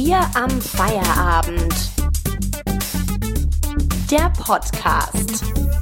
Bier am Feierabend. Der Podcast.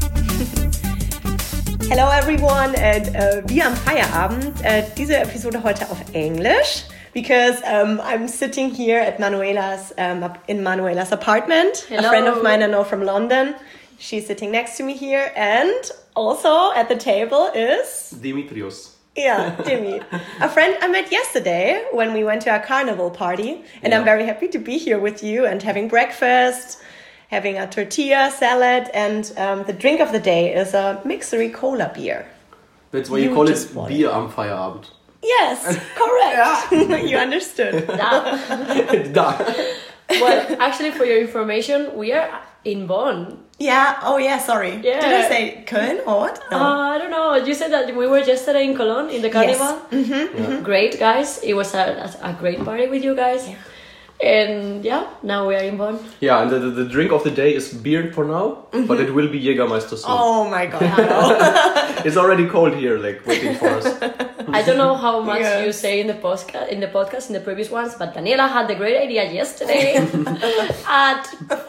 Hello everyone and Bier am Feierabend. Diese Episode heute auf Englisch because I'm sitting here at Manuela's in Manuela's apartment. Hello. A friend of mine I know from London. She's sitting next to me here, and also at the table is Dimitrios. Yeah, Dimi, a friend I met yesterday when we went to our carnival party, and Yeah. I'm very happy to be here with you and having breakfast, having a tortilla salad, and the drink of the day is a Mixery Cola beer. That's why you call just it bought Bier am Feierabend. Yes, correct. You understood. Da. Well, actually, for your information, we are in Bonn. Yeah. Oh, yeah. Sorry. Yeah. Did I say Köln or what? No. I don't know. You said that we were yesterday in Cologne in the carnival. Yes. Great, guys. It was a great party with you guys. Yeah. And yeah, now we are in Bonn. Yeah, and the drink of the day is beer for now, but it will be Jägermeister soon. Oh my God. No. It's already cold here, like waiting for us. I don't know how much Yes. you say in the podcast, in the previous ones, but Daniela had the great idea yesterday at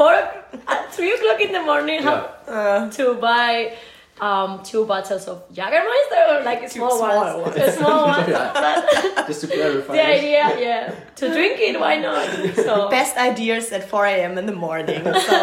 3 o'clock in the morning Yeah. to buy 2 bottles of Jägermeister, or like small ones. The small ones. Yeah. But Just to clarify. the idea, yeah, to drink it, why not? So Best ideas at 4 a.m. in the morning. So,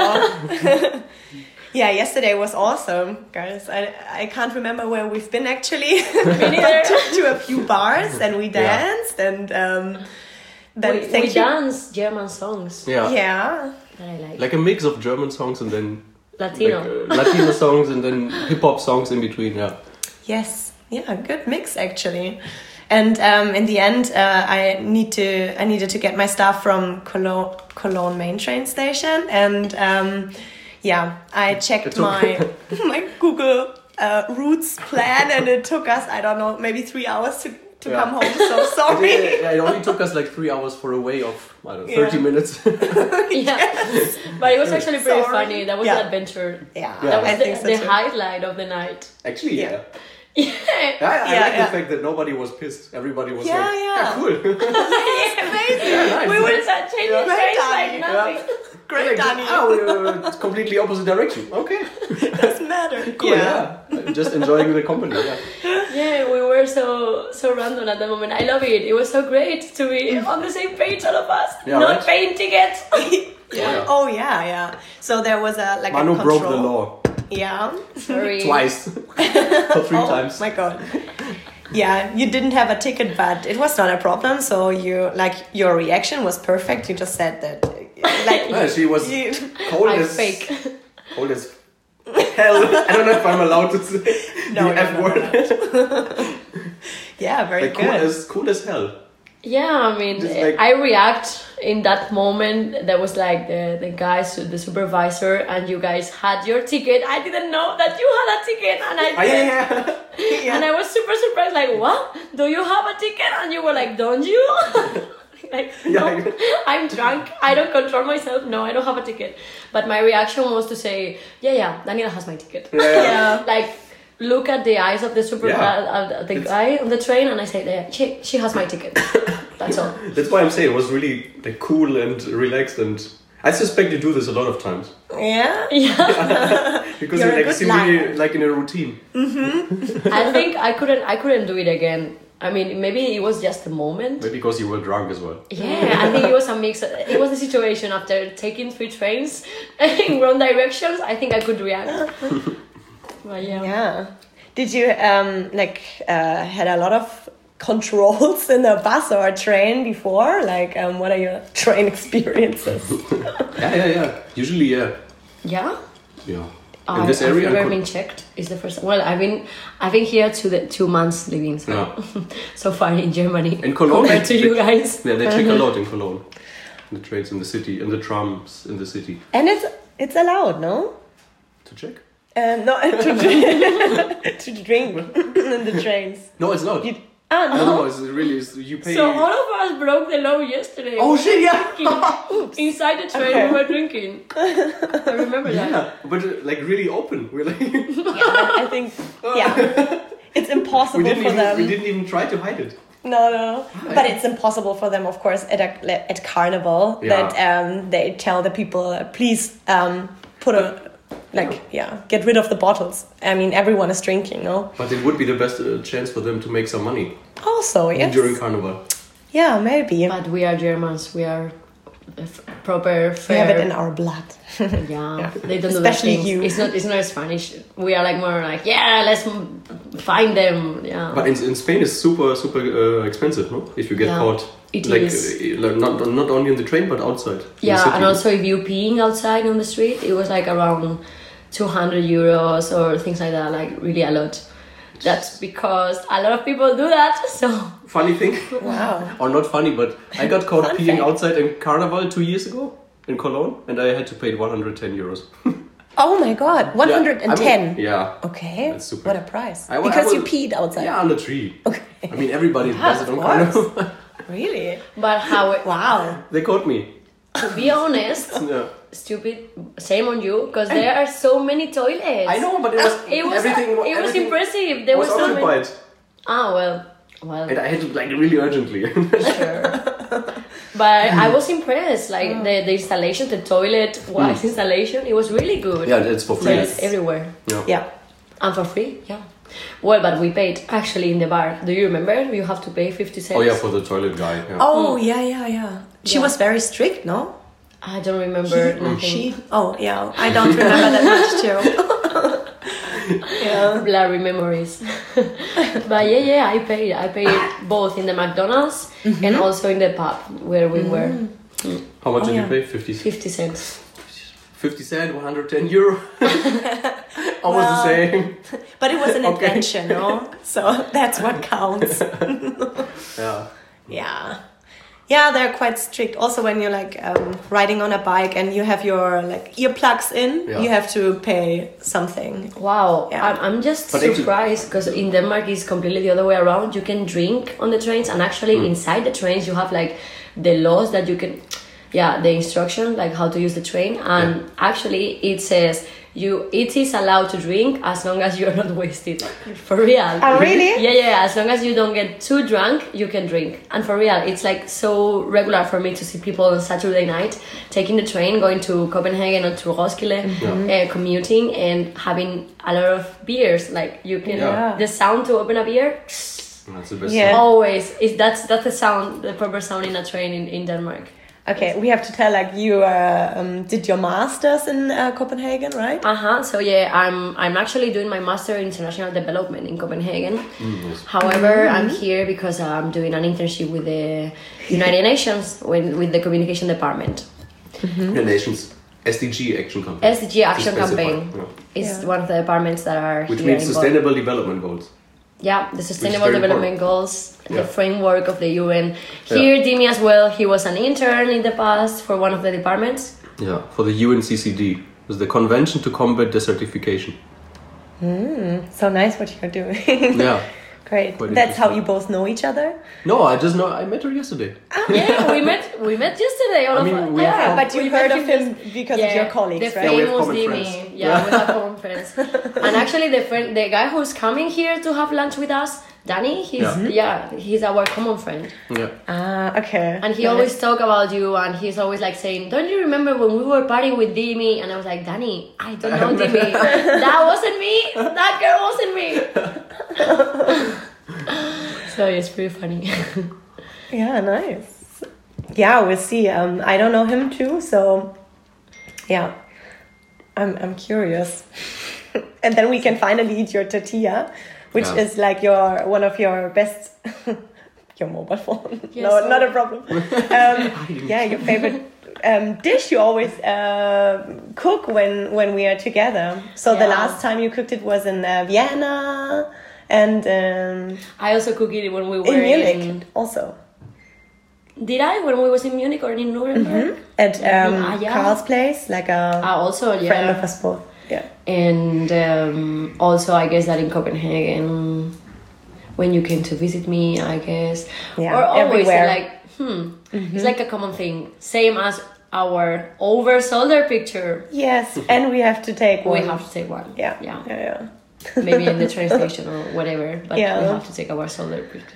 yeah, yesterday was awesome, guys. I can't remember where we've been actually. neither. to a few bars and we danced and then we thank you. dance German songs Yeah. Yeah. that I like. Like a mix of German songs and then Latino. like, Latino songs and then hip-hop songs in between, yeah. Yes. Yeah, good mix actually. And in the end, I needed to get my stuff from Cologne main train station, and I checked my Google routes plan, and it took us, I don't know, maybe 3 hours to Yeah. come home. So sorry. It only took us like 3 hours for a way of, I don't know, 30 minutes. Yeah, but it was actually pretty Sorry. funny. That was Yeah. an adventure. Yeah, That was I think so the too. highlight of the night. Actually, yeah. Yeah. I like Yeah. the fact that nobody was pissed. Everybody was Yeah, like, yeah. cool. Amazing. Yeah, nice. We were changing Yeah. trains Right, like Dani. nothing. Great, Like, Dani. it's completely opposite direction. Okay. Doesn't matter. Cool, yeah. Just enjoying the company, yeah. Yeah, we were so random at that moment. I love it. It was so great to be on the same page, all of us. Yeah, Not right? paying tickets. Yeah. Oh yeah. So there was a Manu a broke control. the law. Yeah. Sorry. Twice. Or 3 times. Oh my God. Yeah, you didn't have a ticket, but it was not a problem. So your reaction was perfect. You just said that, Yeah, she was cold I'm as fake. Cold as hell. I don't know if I'm allowed to say No, the F no, word. Yeah, very Like good. cool as hell. Yeah, I mean, Just like- I react in that moment. There was like the guys, the supervisor, and you guys had your ticket. I didn't know that you had a ticket, and I Oh, didn't. yeah. And I was super surprised, like, what? Do you have a ticket? And you were like, don't you? Like, no, Yeah. I'm drunk. I don't control myself. No, I don't have a ticket. But my reaction was to say, yeah, Daniela has my ticket. Yeah. Like, look at the eyes of the Yeah. the guy on the train, and I say, yeah, she has my ticket. That's all. That's why I'm saying it was really like cool and relaxed, and I suspect you do this a lot of times Yeah. Yeah. because You're you a like good seem really liar. like in a routine. I think I couldn't do it again. I mean, maybe it was just a moment. Maybe because you were drunk as well. Yeah, I think it was a mix. It was a situation after taking 3 trains in wrong directions. I think I could react. But yeah. Yeah. Did you had a lot of controls in a bus or a train before? Like, what are your train experiences? Yeah. Usually, yeah. Yeah. Yeah. In this area, I've never been checked. Is the first. Well, I've been here 2 months living. So, Yeah. so far in Germany. In Cologne, compared to you guys. Yeah, they check a lot in Cologne. In the trains in the city, and the trams in the city. And it's allowed, no? To check? No, to drink in the trains. No, it's not. No, it's really you pay. So all of us broke the law yesterday. Oh, shit, yeah. Drinking. Inside the train, Okay. we were drinking. I remember that. Yeah, but like really open. We're like Yeah, I think it's impossible we for them. didn't even try to hide it. No. But it's impossible for them, of course, at Carnival that they tell the people, please get rid of the bottles. I mean, everyone is drinking, no? But it would be the best chance for them to make some money. Also, yes. During Carnival. Yeah, maybe. But we are Germans. We are proper, fair. We have it in our blood. Yeah, they don't Especially do that you. It's not as Spanish. We are like more like, yeah, let's find them. Yeah. But in Spain it's super expensive, no? If you get caught. It like is. Not only in the train but outside. in the Yeah, city. and also if you peeing outside on the street, it was like around 200 euros or things like that, like really a lot. That's because a lot of people do that, so... Funny thing. Wow. Or not funny, but I got caught Fun peeing fact. outside in Carnival 2 years ago in Cologne, and I had to pay 110 euros. Oh my god, 110. Yeah. Okay. That's super. What a price. I Because was- you peed outside. Yeah, on the tree. Okay. I mean, everybody does it on of Carnival. Really? But how... Wow. They caught me. To be honest, Yeah. stupid, same on you, because there are so many toilets. I know, but it was It was everything impressive. There was were so many... occupied, Well, and I had to like really urgently. sure. But I was impressed, like the installation, the toilet wise installation, it was really good. Yeah, it's for free. Toilets everywhere. Yeah. And for free, yeah. Well, but we paid actually in the bar. Do you remember? You have to pay 50 cents. Oh yeah, for the toilet guy. Yeah. Oh, yeah. She Yeah. was very strict, no? I don't remember nothing. She? Oh, yeah. I don't remember that much too. Yeah. Blurry memories. But yeah, I paid both in the McDonald's and also in the pub where we were. How much did yeah. you pay? 50 50 cents. 50 cent, 110 euro. Almost the same. But it was an Okay. adventure, no? So that's what counts. Yeah. Yeah. Yeah, they're quite strict. Also, when you're like riding on a bike and you have your like earplugs in, Yeah. you have to pay something. Wow, Yeah. I'm just But actually- surprised because in Denmark it's completely the other way around. You can drink on the trains, and actually inside the trains you have like the laws that you can, the instruction like how to use the train, and actually it says it is allowed to drink as long as you're not wasted. For real. Oh, really? Yeah. As long as you don't get too drunk, you can drink. And for real, it's like so regular for me to see people on Saturday night taking the train, going to Copenhagen or to Roskilde, commuting and having a lot of beers. Like you can, the sound to open a beer. That's the best. Yeah. Always that's the sound, the proper sound in a train in Denmark. Okay, we have to tell like you did your masters in Copenhagen, right? So I'm actually doing my master in international development in Copenhagen. Yes. However, I'm here because I'm doing an internship with the United Nations with the communication department. The nation's SDG action campaign. SDG Action To specify, Campaign yeah. is one of the departments that are Which here means involved. sustainable development goals. Yeah, the Sustainable very Development important. Goals, Yeah. the framework of the UN. Here, Dimi as well, he was an intern in the past for one of the departments. Yeah, for the UNCCD. It's the Convention to Combat Desertification. So nice what you're doing. Yeah. Great. Quite That's how interesting. you both know each other? No, I met her yesterday. Yeah, we met yesterday. All I of mean, us. we have Yeah, But you we heard met of him because of your colleagues, the right? Yeah, we have famous common Dimi. friends. Yeah, we have common friends. And actually, the guy who's coming here to have lunch with us, Danny, he's our common friend. Yeah. Ah, okay. And he always talk about you, and he's always like saying, "Don't you remember when we were partying with Dimi?" And I was like, "Danny, I don't know Dimi. That wasn't me. That girl wasn't me." So it's pretty funny. Yeah, nice. Yeah, we'll see. I don't know him too, so yeah, I'm curious. And then we can finally eat your tortilla, which is like one of your best. Your mobile phone. Yes, No, so- not a problem. Your favorite dish you always cook when we are together. So the Yeah. last time you cooked it was in Vienna and I also cook it when we were in Munich also. Did I when we was in Munich or in Nuremberg? At yeah. Carl's place, like a Also, yeah. friend of us both. Yeah. And also, I guess that in Copenhagen, when you came to visit me, I guess, Yeah, or always everywhere. like, it's like a common thing, same as our over shoulder picture. Yes, and we have to take one. We have to take one. Yeah. yeah. Yeah. Maybe in the train station or whatever, but Yeah. we have to take our shoulder picture.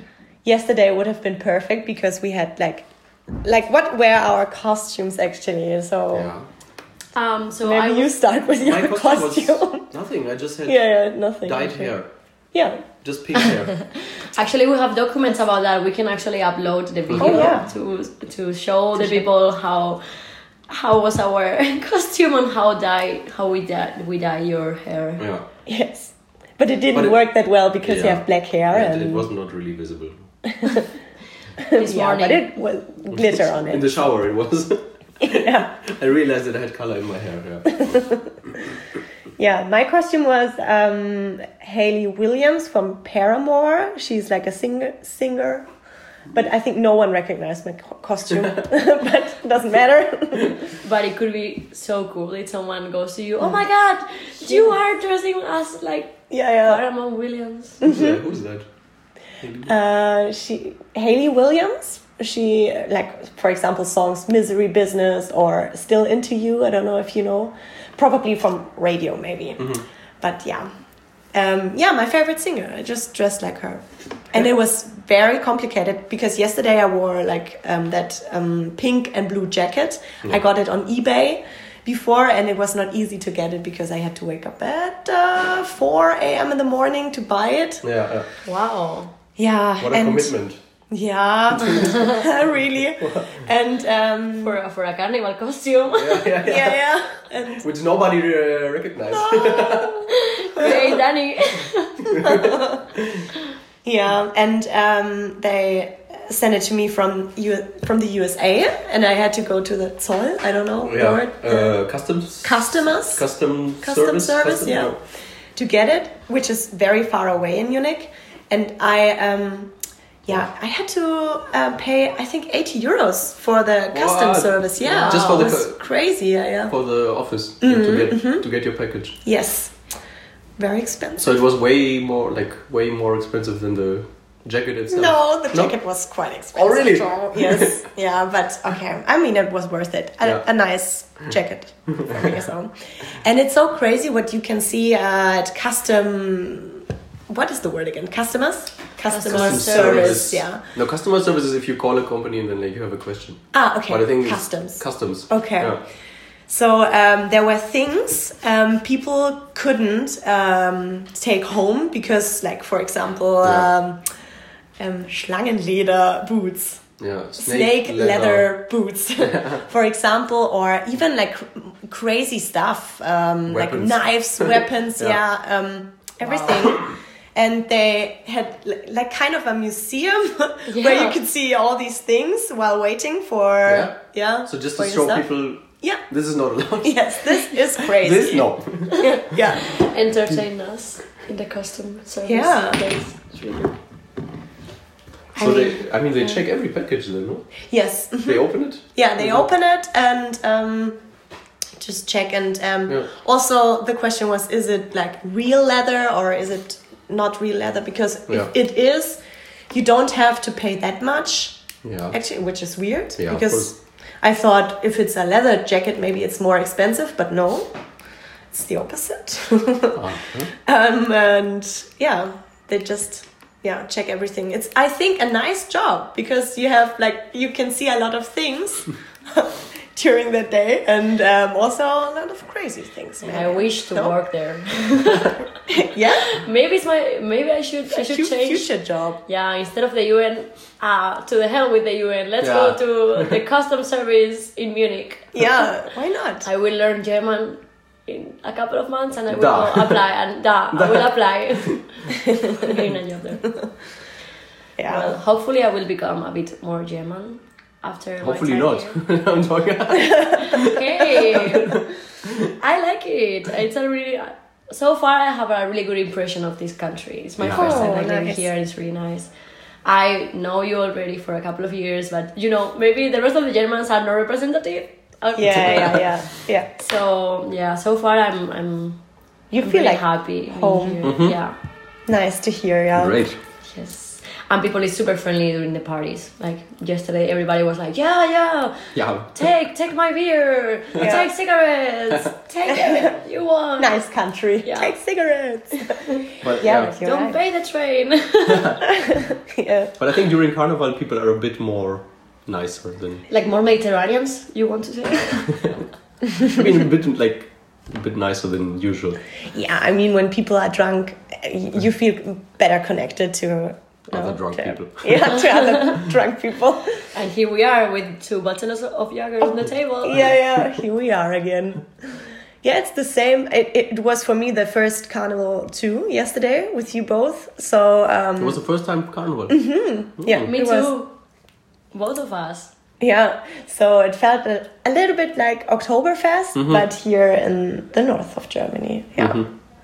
yesterday would have been perfect because we had like what were our costumes actually? So Yeah. So maybe you start with your My costume costume. was nothing. I just had Nothing. dyed okay. hair. Yeah. Just pink hair. Actually, we have documents about that. We can actually upload the video to show the people how was our costume and how we dye your hair. Yeah. Yes. But it didn't work that well because you have black hair and it was not really visible. This yeah, morning. but it was glitter on In it. the shower, it was. Yeah. I realized that I had color in my hair. Yeah. Yeah, my costume was Hayley Williams from Paramore. She's like a singer. But I think no one recognized my costume. But it doesn't matter. But it could be so cool if someone goes to you, oh my god, you are dressing as like Yeah. Paramount Williams. Who's that? Hayley Williams. She, like, for example, songs Misery Business or Still Into You. I don't know if you know. Probably from radio, maybe. But yeah. My favorite singer. I just dressed like her. And it was very complicated because yesterday I wore like that pink and blue jacket. I got it on eBay before and it was not easy to get it because I had to wake up at 4 a.m. in the morning to buy it. Yeah. Wow. Yeah. What a commitment. Yeah, really. And For a carnival costume. yeah. And Which nobody recognized. Hey, Danny. yeah, and they sent it to me from the USA, and I had to go to the Zoll. I don't know the word. Customs. Custom service, yeah, to get it, which is very far away in Munich, and I had to pay, I think, 80 euros for the customs service. Yeah, just for it was crazy. Yeah. For the office to get your package. Yes, very expensive. So it was way more expensive than the jacket itself. No, the jacket was quite expensive. Oh, really? So, yes, yeah, but okay. I mean, it was worth it. A nice jacket for me. So, and it's so crazy what you can see at custom. What is the word again? Customer service. Yeah. No, customer service is if you call a company and then you have a question. Okay. But I think Customs. Okay. Yeah. So there were things people couldn't take home because, like, for example, Schlangenleder boots. Yeah. Snake leather boots, for example, or even like crazy stuff, like knives, weapons, everything. Wow. And they had like kind of a museum where you could see all these things while waiting for So just to show people, this is not allowed. Yes, this is crazy. This no. Yeah. Entertain us in the custom service. Yeah. It's really good. So they check every package then, no? Yes. They open it? Yeah, they open it and just check. And also the question was, is it like real leather or is it not real leather? Because if it is, you don't have to pay that much. Yeah. Actually, which is weird. Yeah, because I thought if it's a leather jacket, maybe it's more expensive, but no. It's the opposite. And they just... check everything. It's, I think, a nice job because you have you can see a lot of things during the day and also a lot of crazy things. Maybe. I wish to work there. Maybe I should change future job. Yeah, instead of the UN, to the hell with the UN. Let's go to the customs service in Munich. Yeah, why not? I will learn German in a couple of months and I will apply I will apply. I'm getting a job there. Yeah. Well, hopefully I will become a bit more German after hopefully my not. I'm talking. Hey, I like it. It's a really... So far I have a really good impression of this country. It's my first time living here. It's really nice. I know you already for a couple of years, but maybe the rest of the Germans are not representative. Yeah. So far I'm feel really like happy home. Here. Yeah, nice to hear. Yeah, great. Yes, And people is super friendly during the parties. Like yesterday, everybody was like, yeah, Yeah. take my beer, take cigarettes, take it you want. Nice country. Yeah. Take cigarettes. But, Yeah, you're Don't right. pay the train. Yeah. But I think during Carnival, people are a bit more nicer than. Like more Mediterraneans, you want to say? I mean, a bit nicer than usual. Yeah, I mean, when people are drunk, you feel better connected to Other drunk to- people. Yeah, to other drunk people. And here we are with 2 bottles of Jager on the table. Yeah, here we are again. Yeah, it's the same. It was for me the first carnival too yesterday with you both. So It was the first time Carnival. yeah, Me it too. was- Both of us. Yeah, so it felt a little bit like Oktoberfest, but here in the north of Germany. Yeah.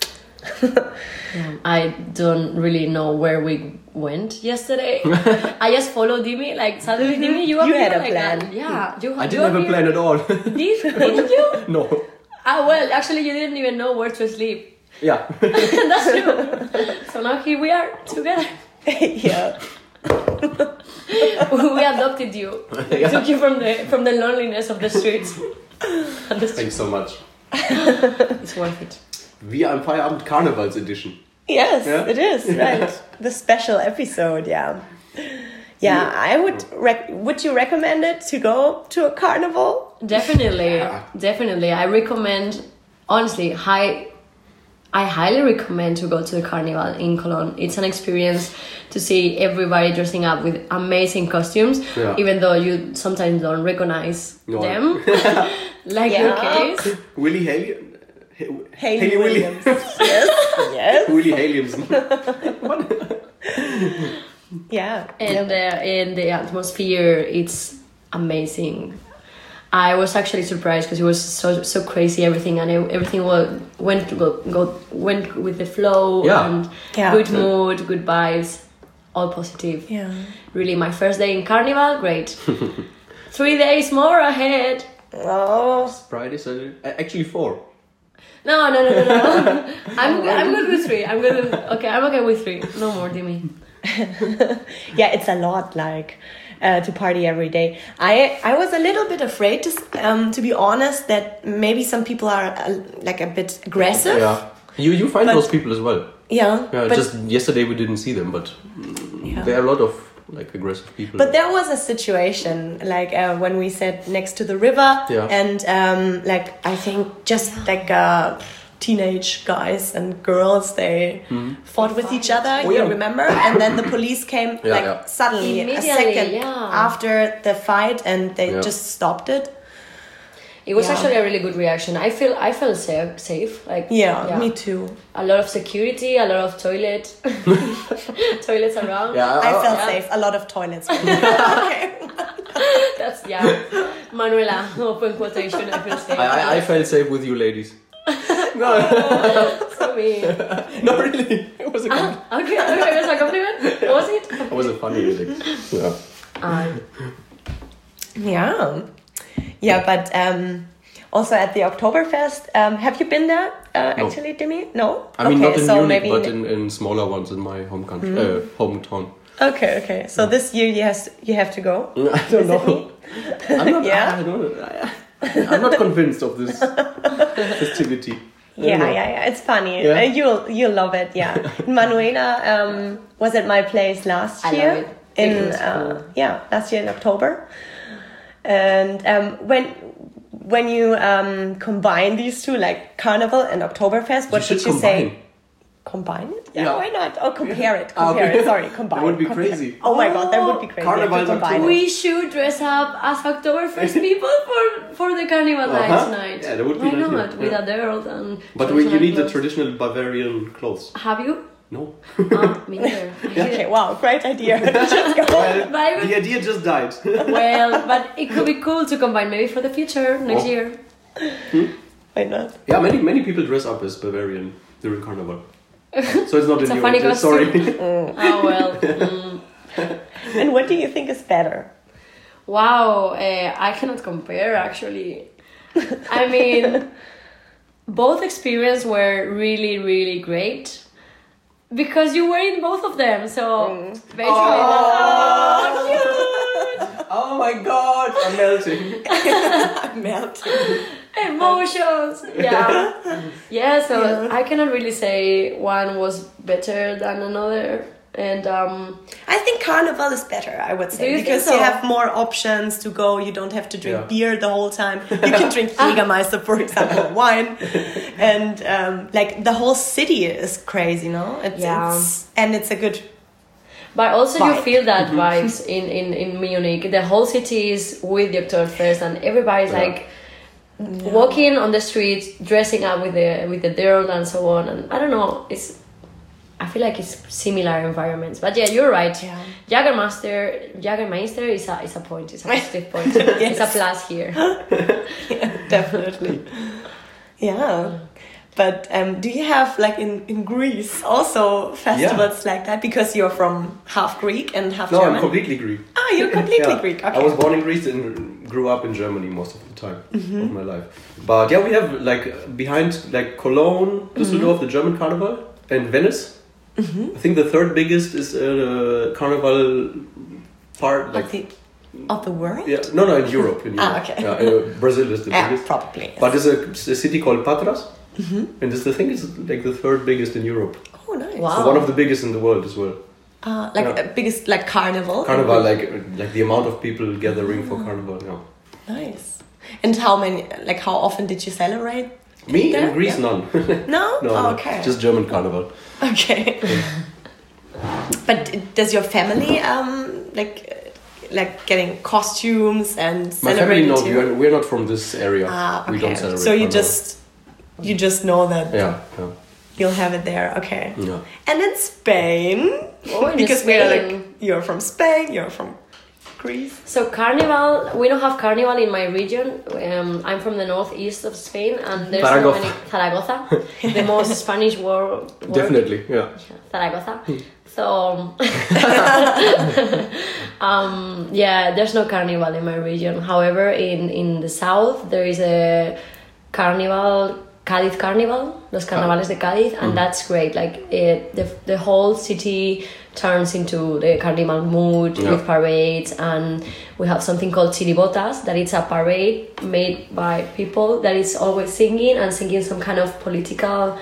I don't really know where we went yesterday. I just followed Dimi. Like suddenly, Dimi, you appeared had a like plan. that. Yeah, I didn't have a plan at all. Didn't you? No. Ah, well, actually, you didn't even know where to sleep. Yeah. That's true. So now here we are together. Yeah. We adopted you. We took you from the loneliness of the streets. Thanks so much. It's worth it. Wir am Feierabend Karnevals Edition. Yes, Yeah? it is, right. The special episode, yeah. Yeah, I would you recommend it to go to a carnival? Definitely. I recommend, honestly, I highly recommend to go to the carnival in Cologne. It's an experience to see everybody dressing up with amazing costumes, even though you sometimes don't recognize them. Like your case. Willie Haley. Hayley Williams. Yes. Willie Halians. Yeah. And the atmosphere, it's amazing. I was actually surprised because it was so crazy, everything, and everything went with the flow, and good mood, good vibes, all positive. Yeah. Really, my first day in Carnival, great. 3 days more ahead. Oh. Friday, Saturday. Actually, 4. No. I'm good with 3. I'm okay with 3. No more, Dimi. Yeah, it's a lot, like to party every day. I was a little bit afraid to be honest, that maybe some people are like a bit aggressive. Yeah, you find those people as well. Yeah, but just yesterday we didn't see them, but there are a lot of like aggressive people. But there was a situation like when we sat next to the river, and like I think just like teenage guys and girls, they fought with each other. You remember? And then the police came suddenly a second after the fight, and they just stopped it. It was actually a really good reaction. I felt safe. Like me too. A lot of security, a lot of toilets around. Yeah, I felt safe. A lot of toilets. Okay. That's Manuela, open quotation. I feel safe. I felt safe with you ladies. No. So mean. No, really. It was a compliment. Okay, it was a compliment. Was it? It was a funny thing. Yeah, but also at the Oktoberfest, have you been there actually, Dimi? No? I mean, not in Munich, but in smaller ones in my home country, hometown. Okay. So this year you have to go? I don't know. I'm not convinced of this festivity. Yeah. It's funny. Yeah. You'll love it. Yeah. Manuela was at my place last year. Last year in October. And when you combine these two, like Carnival and Oktoberfest, what should you say? Combine it? Yeah, why not? Oh, compare it. Sorry, combine. That would be crazy. Oh my god, that would be crazy. Carnival. We should dress up as Oktoberfest people for the Carnival night tonight. Yeah, that would be nice. Why not? Yeah. With adult and. But you need the traditional Bavarian clothes. Have you? No. Me neither. Okay, wow, great idea. Just go. Well, the idea just died. Well, but it could be cool to combine maybe for the future next year. Why not? Yeah, many people dress up as Bavarian during Carnival. So it's not It's a a new funny idea. costume. Sorry. Oh well. And what do you think is better? Wow, I cannot compare actually. I mean, both experiences were really, really great. Because you were in both of them, so basically. Oh my god, I'm melting. I'm melting. Emotions. Yeah. So I cannot really say one was better than another, and I think Carnival is better, I would Do say, you because think so? you have more options to go. You don't have to drink beer the whole time. You can drink Jägermeister, for example, wine, and like the whole city is crazy, no? It's a good. But also vibe. you feel that vibes in Munich. The whole city is with the Oktoberfest, and everybody's like walking on the streets, dressing up with the dirl and so on. And I don't know, I feel like it's similar environments. But yeah, you're right. Yeah. Jägermeister is a point. It's a positive point. Yes. It's a plus here. Yeah, definitely. Yeah. But do you have, like in Greece, also festivals like that? Because you're from half Greek and half German? No, I'm completely Greek. Ah, you're completely Greek. Okay. I was born in Greece and grew up in Germany most of the time of my life. But yeah, we have like behind like Cologne, Düsseldorf, the German Carnival, and Venice. I think the third biggest is Carnival part Of the world? Yeah, no, in Europe. Okay. Yeah, Brazil is the biggest. Probably. Yes. But there's a city called Patras, and this I think is like the third biggest in Europe. Oh, nice. Wow. So one of the biggest in the world as well. Biggest like carnival. Carnival, like the amount of people gathering for Carnival. Yeah. Nice. And how often did you celebrate? Me there? in Greece, none. No? No, Oh, no. okay. Just German Carnival. Okay. But does your family like getting costumes and My family, celebrating no, too? we're not from this area. Okay. We don't celebrate. So you Carnival. just know that Yeah. you'll have it there. Okay. Yeah. And in Spain, in because Spain. you're from Spain, you're from Greece. So Carnival, we don't have Carnival in my region. I'm from the northeast of Spain, and there's so many Zaragoza, the most Spanish word. Definitely, yeah. Zaragoza. So there's no Carnival in my region. However, in the south there is a Carnival, Cádiz Carnival, Los Carnavales de Cádiz, and that's great. Like the whole city turns into the carnival mood with parades, and we have something called chiribotas, that it's a parade made by people that is always singing some kind of political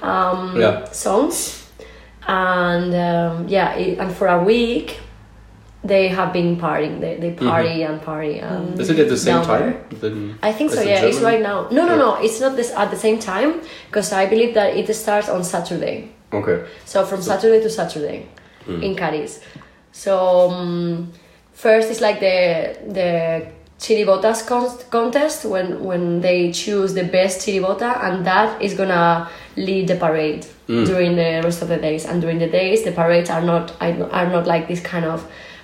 songs, and and for a week they have been partying. They party and party. Is it at the same time? I think so. Yeah, it's right now. No. It's not at the same time, because I believe that it starts on Saturday. Okay. So from Saturday to Saturday in Cádiz. So first it's like the chiribotas contest when they choose the best chiribota, and that is gonna lead the parade during the rest of the days. And during the days, the parades are not like this kind of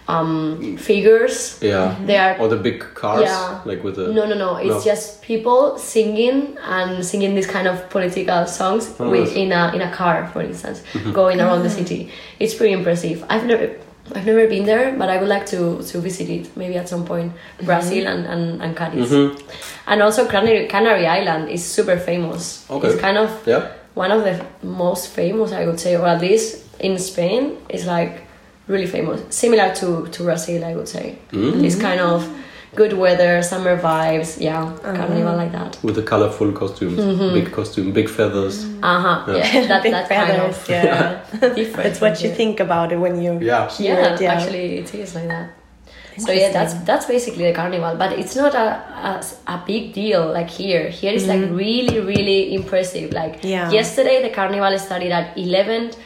figures. Yeah. They are, or the big cars. Yeah. Like with the. No. It's just people singing this kind of political songs in a car, for instance, going around the city. It's pretty impressive. I've never been there, but I would like to visit it maybe at some point. Brazil and Cádiz. And also Canary Island is super famous. Okay. It's kind of one of the most famous, I would say, or at least in Spain, is like really famous. Similar to Brazil, I would say. It's kind of good weather, summer vibes, carnival like that. With the colorful costumes, big costume, big feathers. That Big kind feathers, of different. That's what you think about it when you hear it. Yeah, actually it is like that. So yeah, that's basically the carnival, but it's not a big deal like here. Here it's like really, really impressive. Like yesterday the carnival started at 11:11.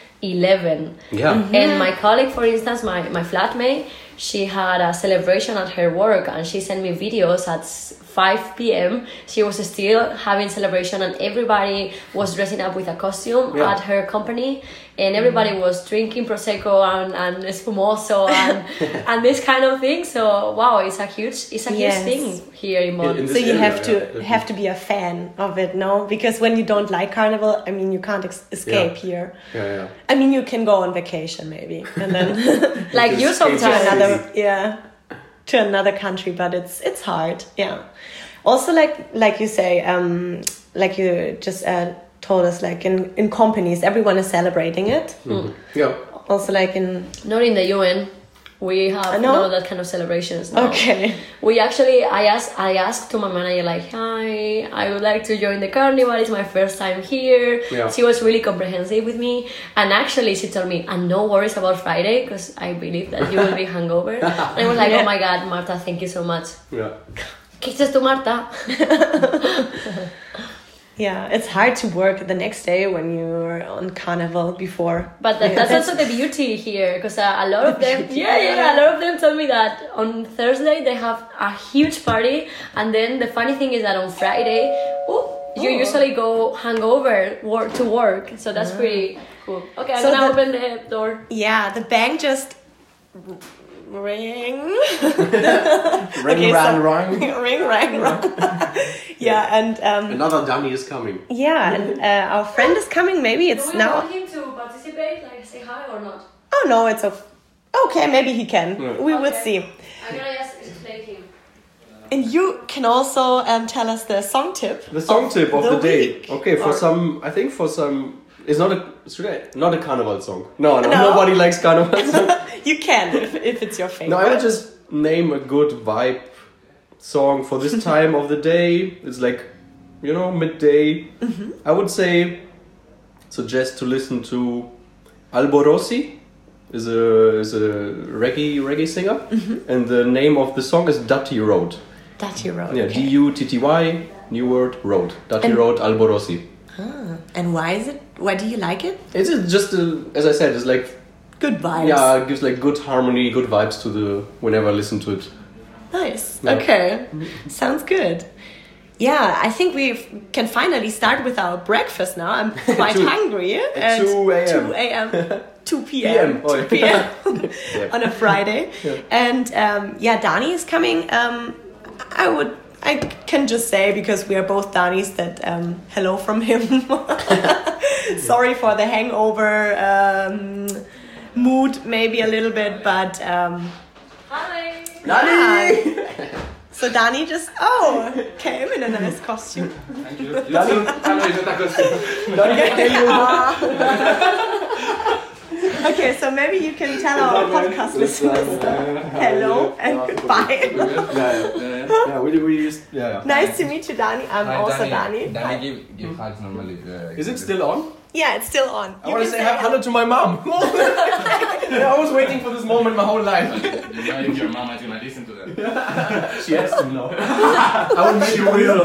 And my colleague, for instance, my flatmate, she had a celebration at her work and she sent me videos at 5 p.m. She was still having celebration and everybody was dressing up with a costume at her company, and everybody was drinking Prosecco and Espumoso and this kind of thing. So wow, it's a huge thing here in Bonn. So you have to be a fan of it, no? Because when you don't like carnival, I mean, you can't escape here. I mean, you can go on vacation maybe, and then like you sometimes to another country, but it's hard. Yeah. Also, like you say, like you just told us, like in companies, everyone is celebrating it. Yeah. Also, like in Not in the UN. We have No? no that kind of celebrations. No. okay, We actually, I asked to my manager, like, hi, I would like to join the carnival. It's my first time here. Yeah. She was really comprehensive with me. And actually, she told me, and no worries about Friday, because I believe that you will be hungover. And I was like, Yeah. oh my God, Marta, thank you so much. Yeah. ¿Qué dices tú, Marta? yeah, it's hard to work the next day when you're on carnival before. But that's also the beauty here, because a lot of them, a lot of them told me that on Thursday they have a huge party, and then the funny thing is that on Friday, you usually go hungover to work, so that's pretty cool. Okay, I'm So gonna the- open the door. Yeah, the bank just ring. Ring, rang, rang. ring, rang, rang. Yeah, and Another Danny is coming. yeah, and our friend is coming. Maybe it's now. him to participate, like say hi or not? Oh no, it's okay. Maybe he can. Yeah. We will Okay. see. I'm gonna just explain him. And you can also tell us the song tip. The song tip of the day. week. Okay, for Or- some, I think for some, it's not a carnival song. No, No. nobody likes carnival song. You can if it's your favorite. No, I would just name a good vibe song for this time of the day. It's like, midday. I would suggest to listen to Albo Rossi, is a reggae singer, and the name of the song is Dutty Road. Dutty Road. Yeah, okay. Dutty, new word, road. Dutty Road, Albo Rossi. And why is it? Why do you like it? It's just, as I said, it's like, Good vibes. yeah, it gives like good harmony, good vibes to whenever I listen to it. Nice. Yeah. Okay. Sounds good. Yeah, I think we can finally start with our breakfast now. I'm quite 2 hungry. At 2 a.m. 2 a.m. 2 p.m. PM. Oh, 2 p.m. Yeah. on a Friday. Yeah. And Dani is coming. I can just say, because we are both Danis, that hello from him. Sorry for the hangover mood, maybe a little bit, but Hi! Dani! so Dani just came in a nice costume. Thank you. Okay, so maybe you can tell our podcast listeners hello and goodbye. Yeah, we used. Yeah. Nice to meet you, Dani. I'm also Dani. Danny give hugs normally. Is it still on? Yeah, it's still on. I want to say hello to my mom. Yeah, I was waiting for this moment my whole life. You know if your mama is gonna listen to that. She has to know. I will make it real.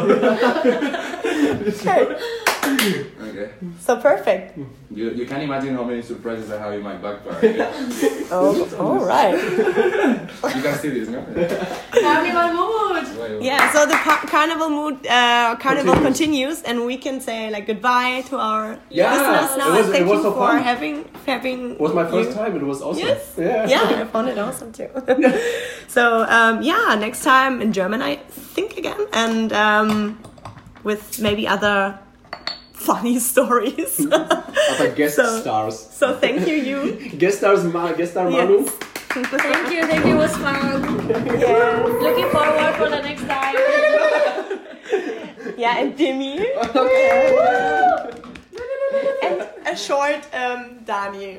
Okay, Okay. so perfect. You can imagine how many surprises I have in my backpack. Oh, all right. You can see this, no? Carnival mood! Yeah, so the carnival mood, carnival continues, and we can say like goodbye to our listeners now. it was Thank you so for fun. having It was my first you. time. It was awesome. Yes. Yeah. Yeah, I found it awesome too. So next time in German, I think again, and with maybe other funny stories. Other guest So- stars. So thank you. Guest star Manu. Yes. Thank you, it was fun. Yes. Looking forward for the next time. Yeah, and Dimi. And a short Dani.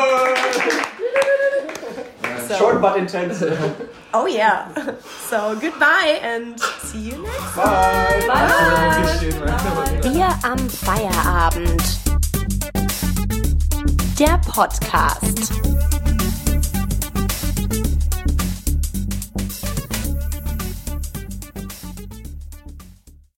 So- Short but intense. Oh yeah. So goodbye and see you next time. Bye. Bier am Feierabend. Der Podcast.